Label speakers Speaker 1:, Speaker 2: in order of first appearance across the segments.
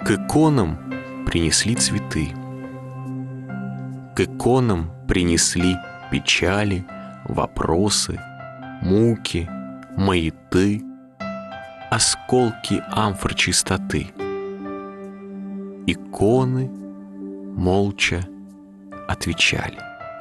Speaker 1: К иконам принесли цветы, к иконам принесли печали, вопросы, муки, маяты, осколки амфор чистоты. Иконы молча отвечали.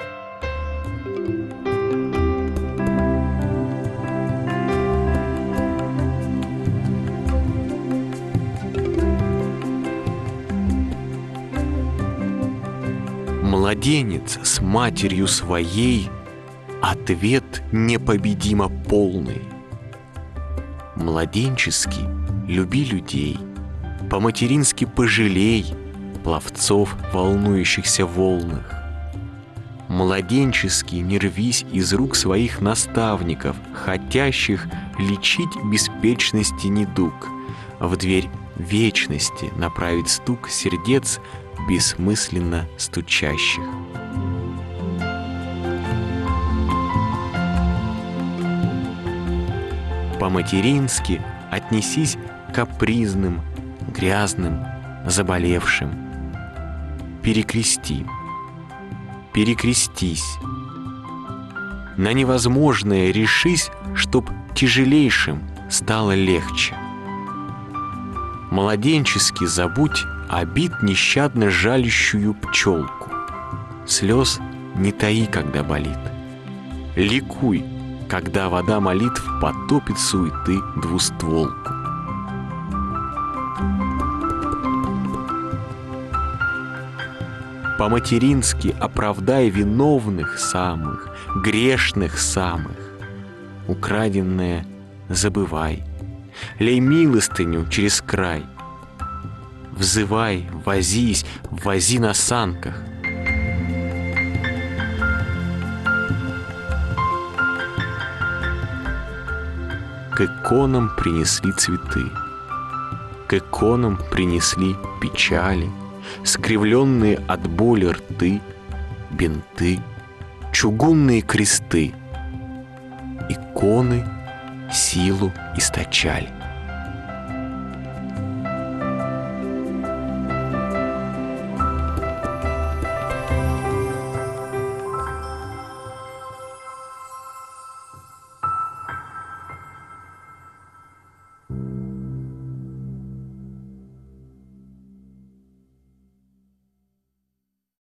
Speaker 1: Младенец с матерью своей ответ непобедимо полный. Младенческий люби людей, по-матерински пожалей пловцов, волнующихся в волнах. Младенческий не рвись из рук своих наставников, хотящих лечить беспечности недуг, в дверь вечности направить стук сердец бессмысленно стучащих. По-матерински отнесись к капризным, грязным, заболевшим. Перекрести, перекрестись. На невозможное решись, чтоб тяжелейшим стало легче. Младенчески забудь обид нещадно жалящую пчелку. Слез не таи, когда болит. Ликуй, когда вода молитв потопит суеты двустволку. По-матерински оправдай виновных самых, грешных самых. Украденное забывай, лей милостыню через край. Взывай, возись, вози на санках. К иконам принесли цветы, к иконам принесли печали, скривленные от боли рты, бинты, чугунные кресты. Иконы силу источали.